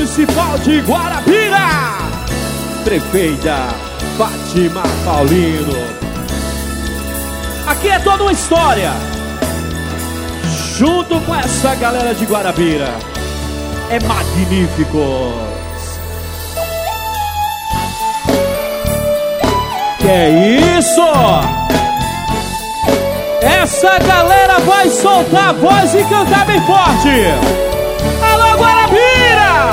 Municipal de Guarabira, prefeita Fátima Paulino. Aqui é toda uma história, junto com essa galera de Guarabira. É magnífico. Que é isso? Essa galera vai soltar a voz e cantar bem forte. Alô, Guarabira!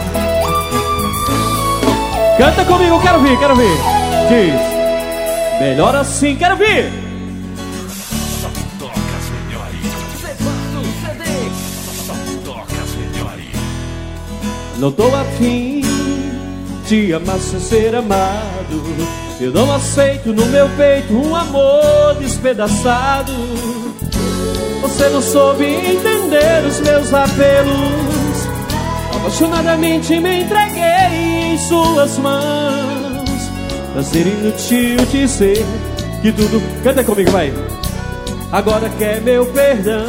Canta comigo, quero ouvir, quero ouvir. Diz, melhor assim, quero ouvir. Só toca as melhores. Levanta o CD. Só toca as melhores. Não tô afim de amar sem ser amado. Eu não aceito no meu peito um amor despedaçado. Você não soube entender os meus apelos. Apaixonadamente me entreguei em suas mãos. Pra ser inútil dizer que tudo... Canta comigo, vai. Agora quer meu perdão.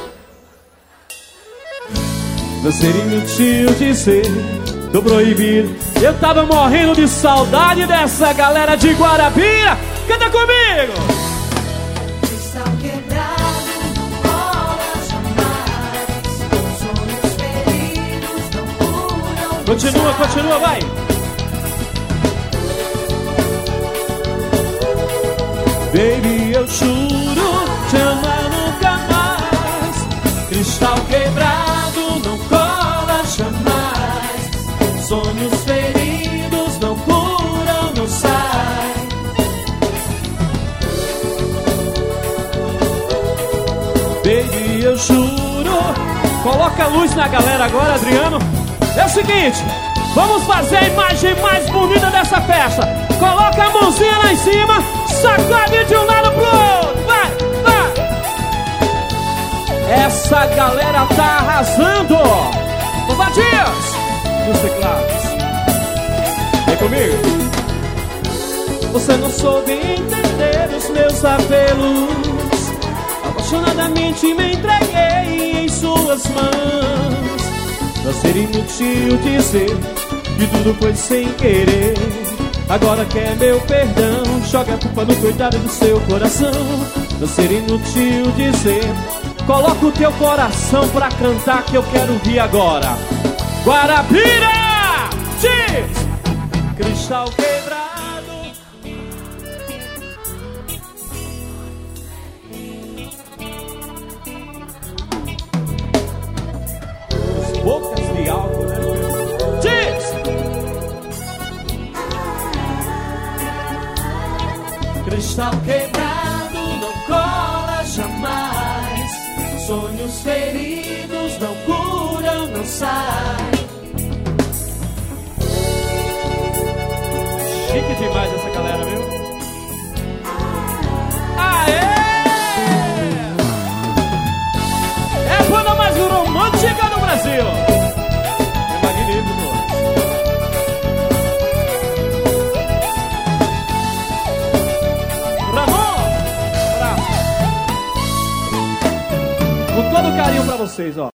Pra ser inútil dizer, tô proibido. Eu tava morrendo de saudade dessa galera de Guarabira. Canta comigo! Cristal quebrado, não rola jamais. Sonhos feridos não curam. Continua, continua, vai! Baby, eu juro te amar nunca mais. Cristal quebrado não cola jamais. Sonhos feridos não curam, não saem. Baby, eu juro. Coloca a luz na galera agora, Adriano. É o seguinte, vamos fazer a imagem mais bonita dessa festa. Coloca a mãozinha lá em cima, sacode de um lado pro outro. Vai, vai. Essa galera tá arrasando. Bombadinhas nos teclados. Vem comigo. Você não soube entender os meus apelos. Apaixonadamente me entreguei em suas mãos. Pra ser inútil dizer que tudo foi sem querer. Agora quer meu perdão. Joga a culpa no cuidado do seu coração. Pra ser inútil dizer, coloca o teu coração pra cantar que eu quero ouvir agora. Guarabira! Diz! Cristal quebrado. As bocas de álcool, né? Diz! Cristal quebrado não cola jamais. Sonhos feridos não curam, não saem. Chique demais essa galera, viu? Aê! É a banda mais romântica do Brasil. É magnífico. Ramon! Abraço. Com todo carinho pra vocês, ó.